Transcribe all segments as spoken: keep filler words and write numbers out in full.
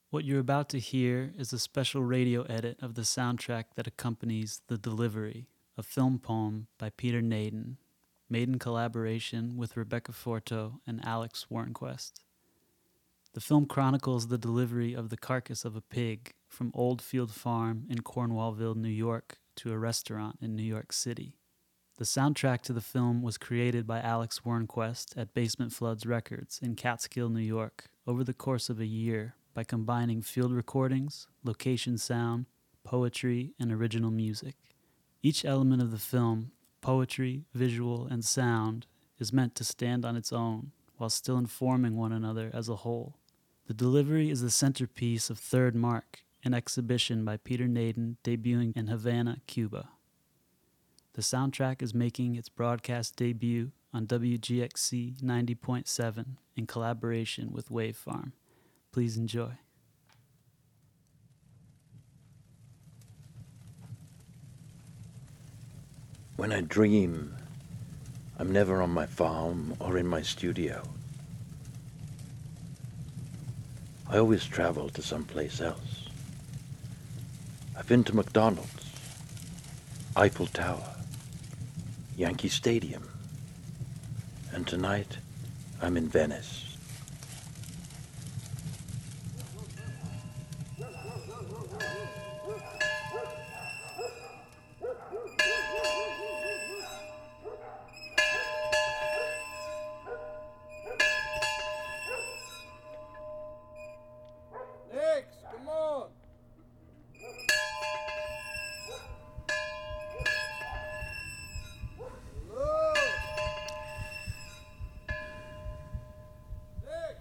What you're about to hear is a special radio edit of the soundtrack that accompanies The Delivery, a film poem by Peter Naden, made in collaboration with Rebecca Forto and Alex Warnquist. The film chronicles the delivery of the carcass of a pig from Oldfield Farm in Cornwallville, New York, to a restaurant in New York City. The soundtrack to the film was created by Alex Warnquist at Basement Floods Records in Catskill, New York, over the course of a year by combining field recordings, location sound, poetry, and original music. Each element of the film, poetry, visual, and sound, is meant to stand on its own while still informing one another as a whole. The Delivery is the centerpiece of Third Mark, an exhibition by Peter Naden debuting in Havana, Cuba. The soundtrack is making its broadcast debut on W G X C ninety point seven in collaboration with Wave Farm. Please enjoy. When I dream, I'm never on my farm or in my studio. I always travel to someplace else. I've been to McDonald's, Eiffel Tower, Yankee Stadium, and tonight I'm in Venice. Next, come on. Hello. Next.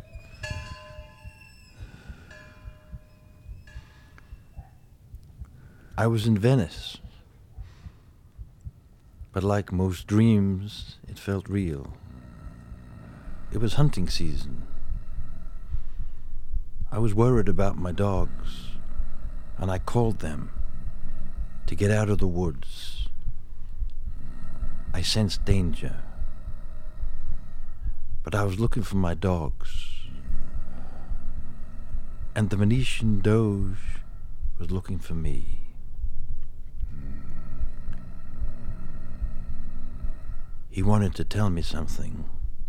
I was in Venice, but like most dreams, it felt real. It was hunting season. I was worried about my dogs, and I called them to get out of the woods. I sensed danger, but I was looking for my dogs, and the Venetian Doge was looking for me. He wanted to tell me something,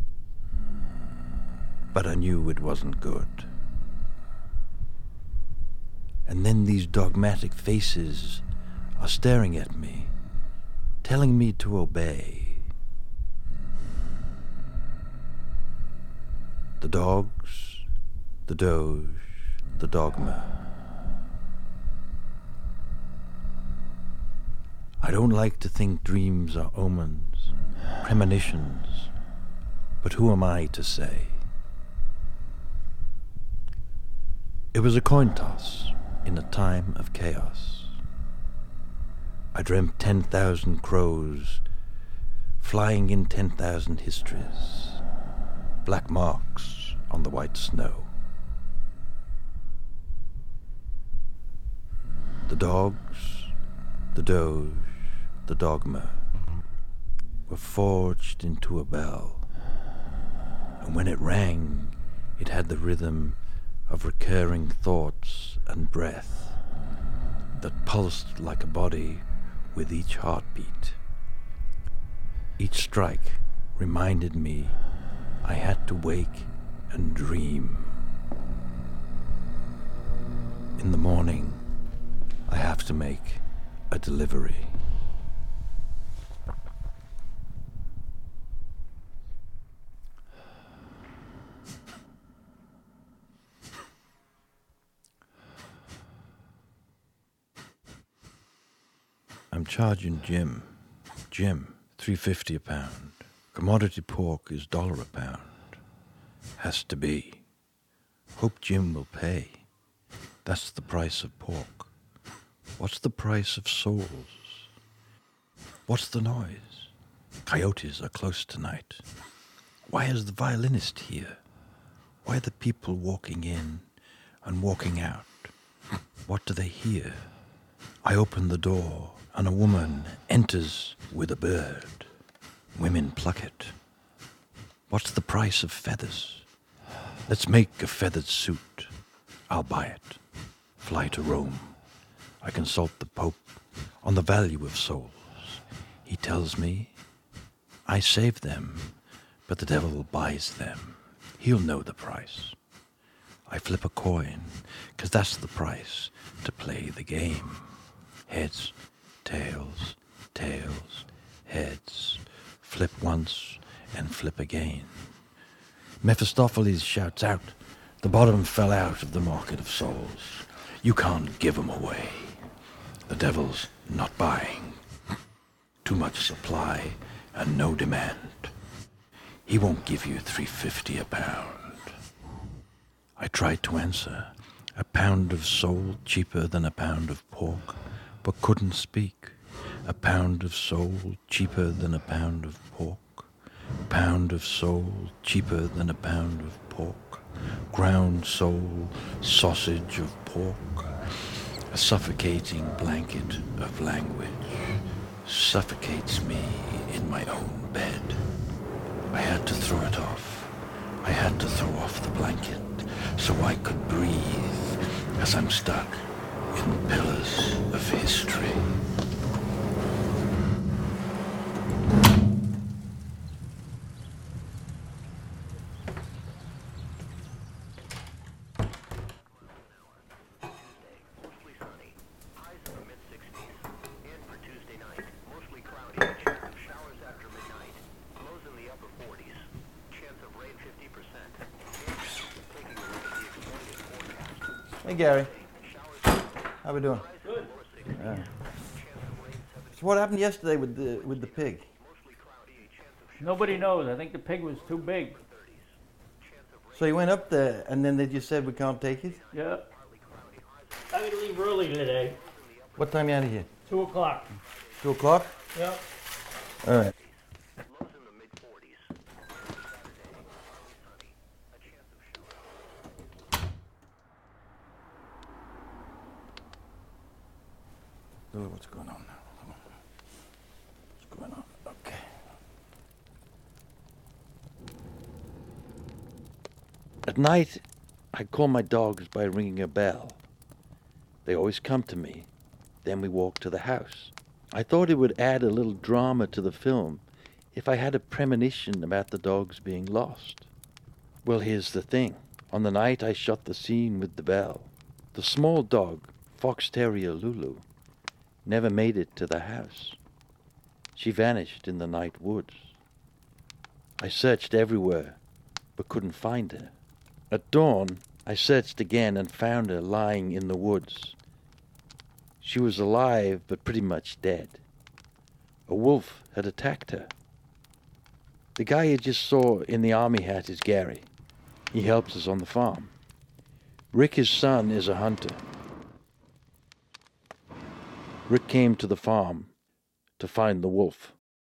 but I knew it wasn't good. And then these dogmatic faces are staring at me, telling me to obey. The dogs, the Doge, the dogma. I don't like to think dreams are omens, premonitions, but who am I to say? It was a coin toss in a time of chaos. I dreamt ten thousand crows flying in ten thousand histories, black marks on the white snow. The dogs, the Doge, the dogma were forged into a bell, and when it rang, it had the rhythm of recurring thoughts and breath that pulsed like a body with each heartbeat. Each strike reminded me I had to wake and dream. In the morning, I have to make a delivery. I'm charging Jim. Jim, three fifty a pound. Commodity pork is dollar a pound. Has to be. Hope Jim will pay. That's the price of pork. What's the price of souls? What's the noise? Coyotes are close tonight. Why is the violinist here? Why are the people walking in and walking out? What do they hear? I open the door, and a woman enters with a bird. Women pluck it. What's the price of feathers? Let's make a feathered suit. I'll buy it. Fly to Rome. I consult the Pope on the value of souls. He tells me I save them, but the devil buys them. He'll know the price. I flip a coin, 'cause that's the price to play the game. Heads, tails, tails, heads. Flip once and flip again. Mephistopheles shouts out, the bottom fell out of the market of souls. You can't give 'em away. The devil's not buying. Too much supply and no demand. He won't give you three fifty a pound. I tried to answer, a pound of soul cheaper than a pound of pork, but couldn't speak. A pound of soul cheaper than a pound of pork. Pound of soul cheaper than a pound of pork. Ground soul, sausage of pork. A suffocating blanket of language suffocates me in my own bed. I had to throw it off. I had to throw off the blanket so I could breathe as I'm stuck in pillars of history. Hey Gary, how we doing? Good. Yeah. So what happened yesterday with the with the pig? Nobody knows. I think the pig was too big. So you went up there and then they just said we can't take it? Yeah. I gotta leave early today. What time are you out of here? Two o'clock. Two o'clock? Yeah. All right. What's going on now? What's going on? Okay. At night, I call my dogs by ringing a bell. They always come to me. Then we walk to the house. I thought it would add a little drama to the film if I had a premonition about the dogs being lost. Well, here's the thing. On the night I shot the scene with the bell, the small dog, Fox Terrier Lulu, never made it to the house. She vanished in the night woods. I searched everywhere, but couldn't find her. At dawn, I searched again and found her lying in the woods. She was alive, but pretty much dead. A wolf had attacked her. The guy you just saw in the army hat is Gary. He helps us on the farm. Rick, his son, is a hunter. Rick came to the farm to find the wolf.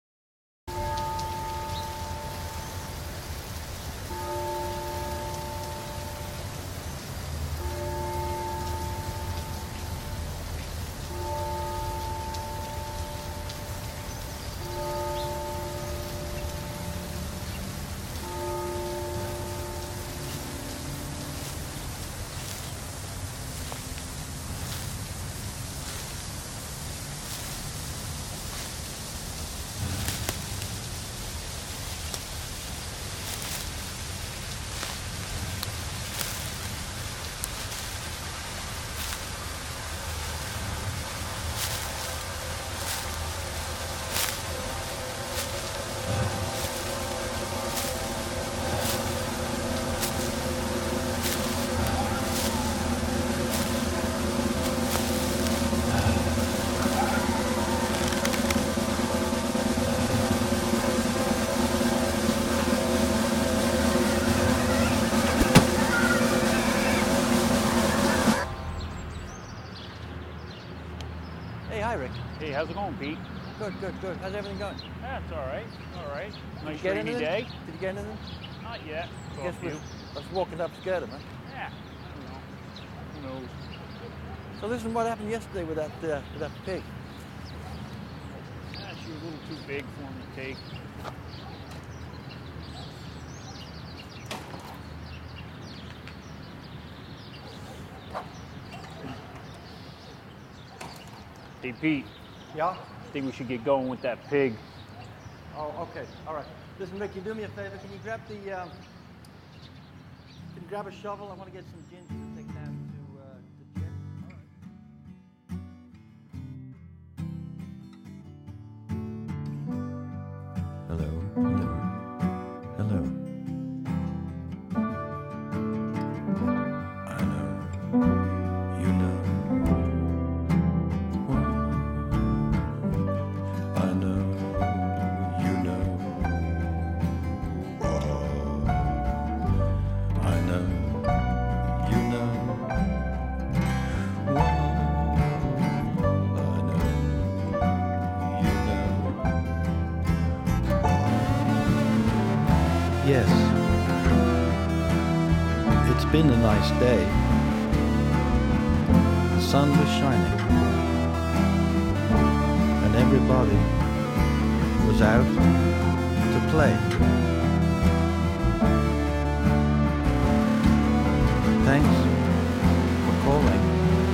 Hey, how's it going, Pete? Good, good, good. How's everything going? That's all right. All right. Did Nice you get rainy anything? day. Did you get anything? Not yet. Saw a Guess few. we, I was walking up scared of man. Yeah. I don't know. Who knows? So listen, what happened yesterday with that uh, with that pig? Yeah, she was a little too big for him to take. Hey, Pete, Yeah? I think we should get going with that pig. Oh, okay. All right. Listen, Rick, you do me a favor. Can you grab the, um, can you grab a shovel? I want to get some ginger to take down to, uh, to Jim. All right. Hello, hello, hello. I know, you know. I know, you know. I know, you know. I know, you know. Yes. It's been a nice day. The sun was shining. And everybody was out to play. Thanks for calling.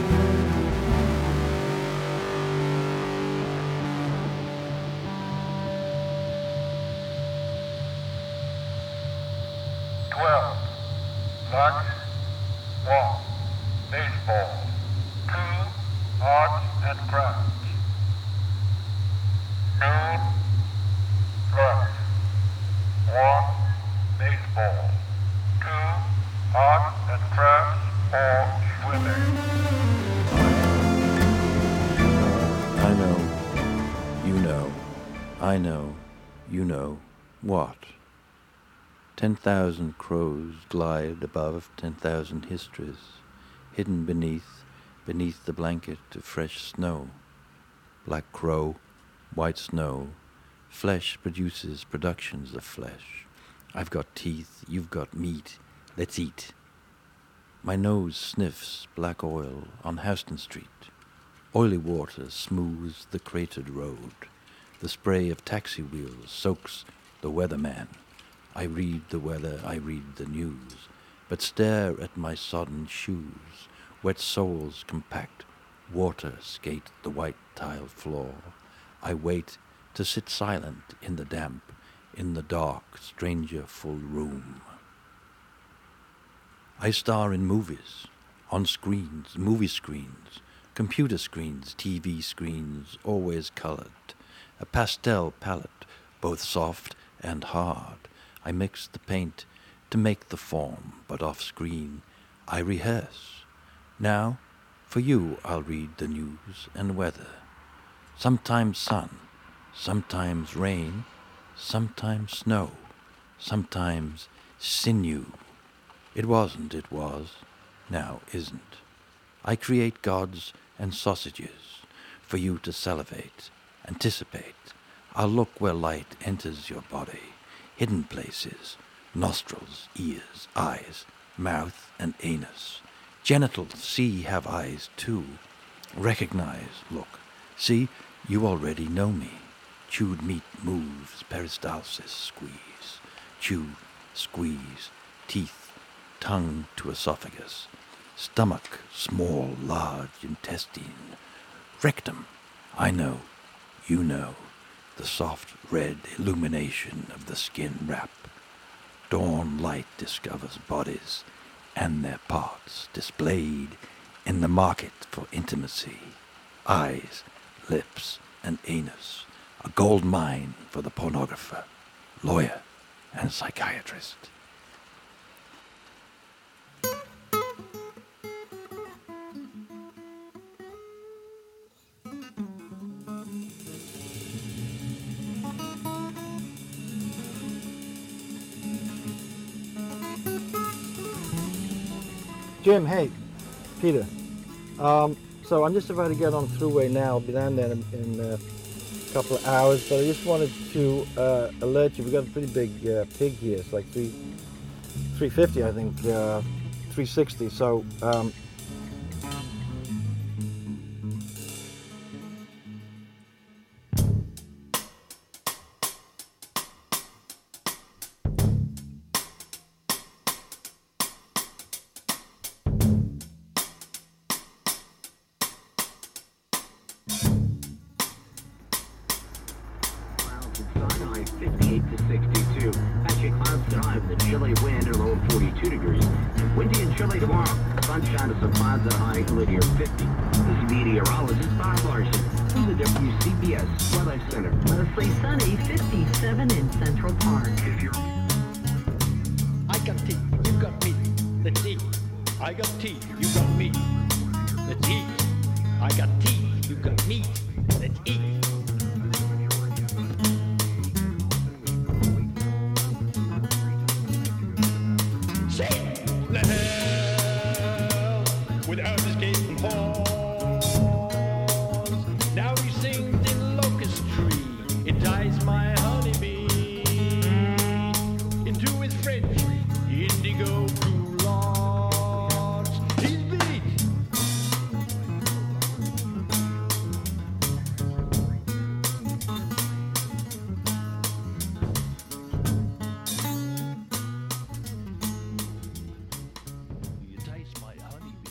twelve, lunch, walk, baseball, two, arts and crafts. Noon, lunch, one, baseball, two, arts and crafts, or swimming. I know, you know, I know, you know, what? Ten thousand crows glide above ten thousand histories, hidden beneath, beneath the blanket of fresh snow. Black crow, white snow, flesh produces productions of flesh. I've got teeth, you've got meat, let's eat. My nose sniffs black oil on Houston Street. Oily water smooths the cratered road. The spray of taxi wheels soaks the weatherman. I read the weather, I read the news, but stare at my sodden shoes. Wet soles compact, water skate the white tiled floor. I wait to sit silent in the damp, in the dark, stranger-full room. I star in movies, on screens, movie screens, computer screens, T V screens, always colored. A pastel palette, both soft and hard. I mix the paint to make the form, but off-screen I rehearse. Now, for you I'll read the news and weather. Sometimes sun, sometimes rain, sometimes snow, sometimes sinew. It wasn't, it was, now isn't. I create gods and sausages for you to salivate, anticipate. I'll look where light enters your body. Hidden places, nostrils, ears, eyes, mouth, and anus. Genitals, see, have eyes too. Recognize, look, see, you already know me. Chewed meat moves, peristalsis, squeeze. Chew, squeeze, teeth, tongue to esophagus. Stomach, small, large intestine. Rectum, I know, you know. The soft red illumination of the skin wrap. Dawn light discovers bodies and their parts displayed in the market for intimacy. Eyes, lips, and anus. A gold mine for the pornographer, lawyer, and psychiatrist. Jim, hey, Peter. Um, so I'm just about to get on the thruway now. I'll be down there in, in uh, a couple of hours, but I just wanted to uh, alert you. We've got a pretty big uh, pig here. It's like three, three fifty, I think, uh, three sixty. So um, to sixty-two. Patchy clouds tonight with a chilly wind, a low of forty-two degrees. Windy and chilly tomorrow. Sunshine and some clouds at a high humidity of fifty. This is meteorologist Bob Larson from the W C B S Weather Center. Mostly sunny, fifty-seven in Central Park. If you're I got tea, you got me. Let's eat. I got tea, you got me. Let's eat. I got tea, you got meat. Let's eat. Say, the hell without escaping pause. Now he sings in locust tree. It ties my honeybee into his French indigo culottes. He's beat. You taste my honeybee.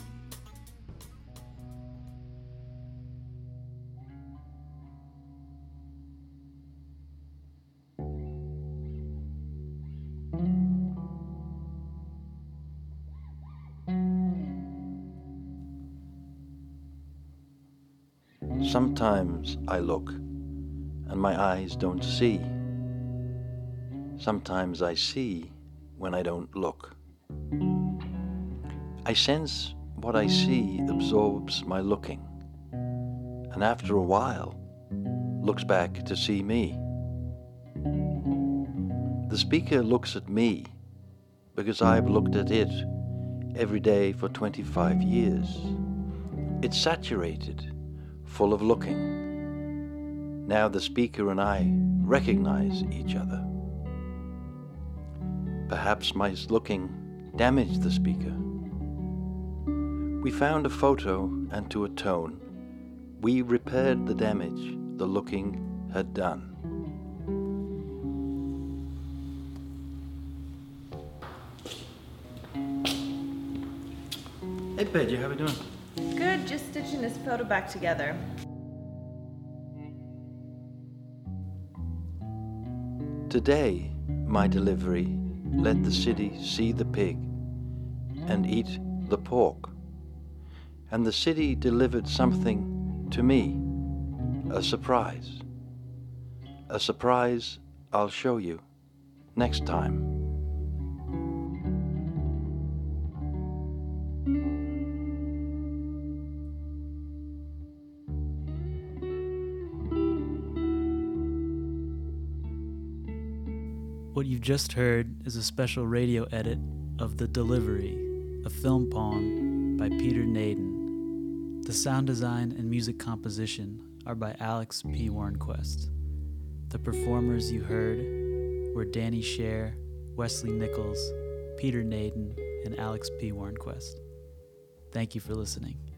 Sometimes I look and my eyes don't see. Sometimes I see when I don't look. I sense what I see absorbs my looking, and after a while looks back to see me. The speaker looks at me because I've looked at it every day for twenty-five years. It's saturated, full of looking. Now the speaker and I recognize each other. Perhaps my looking damaged the speaker. We found a photo, and to atone, we repaired the damage the looking had done. Hey, Pedro, how we doing? Good, just stitching this photo back together. Today, my delivery let the city see the pig and eat the pork. And the city delivered something to me, a surprise. A surprise I'll show you next time. What you've just heard is a special radio edit of The Delivery, a film poem by Peter Naden. The sound design and music composition are by Alex P. Warnquist. The performers you heard were Danny Scher, Wesley Nichols, Peter Naden, and Alex P. Warnquist. Thank you for listening.